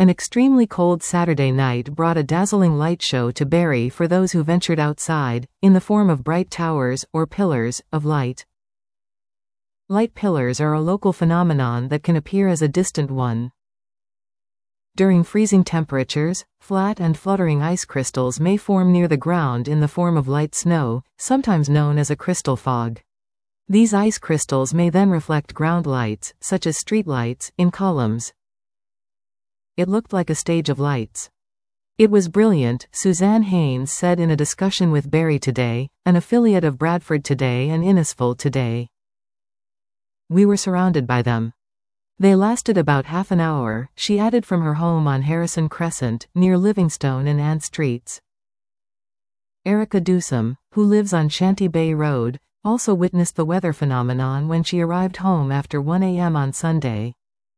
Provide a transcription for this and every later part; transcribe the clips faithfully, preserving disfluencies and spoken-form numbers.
An extremely cold Saturday night brought a dazzling light show to Barrie for those who ventured outside, in the form of bright towers, or pillars, of light. Light pillars are a local phenomenon that can appear as a distant one. During freezing temperatures, flat and fluttering ice crystals may form near the ground in the form of light snow, sometimes known as a crystal fog. These ice crystals may then reflect ground lights, such as streetlights, in columns. It looked like a stage of lights. It was brilliant, Suzanne Haynes said in a discussion with Barrie Today, an affiliate of Bradford Today and Innisfil Today. We were surrounded by them. They lasted about half an hour, she added from her home on Harrison Crescent, near Livingstone and Ann Streets. Erica Dewsome, who lives on Shanty Bay Road, also witnessed the weather phenomenon when she arrived home after one a m on Sunday.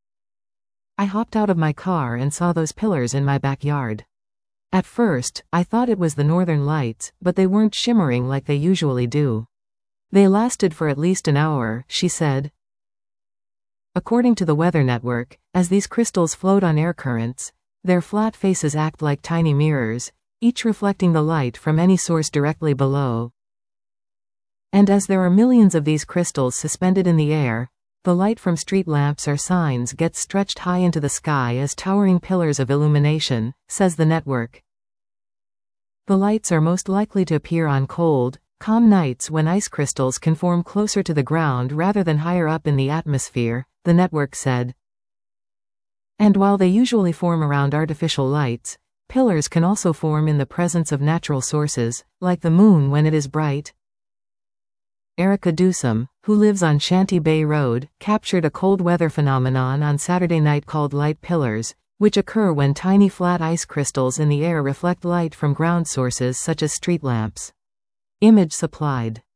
I hopped out of my car and saw those pillars in my backyard. At first, I thought it was the northern lights, but they weren't shimmering like they usually do. They lasted for at least an hour, she said. According to the Weather Network, as these crystals float on air currents, their flat faces act like tiny mirrors, each reflecting the light from any source directly below. And as there are millions of these crystals suspended in the air, the light from street lamps or signs gets stretched high into the sky as towering pillars of illumination, says the network. The lights are most likely to appear on cold, calm nights when ice crystals can form closer to the ground rather than higher up in the atmosphere, the network said. And while they usually form around artificial lights, pillars can also form in the presence of natural sources, like the moon when it is bright. Erica Dewsome, who lives on Shanty Bay Road, captured a cold weather phenomenon on Saturday night called light pillars, which occur when tiny flat ice crystals in the air reflect light from ground sources such as street lamps. Image supplied.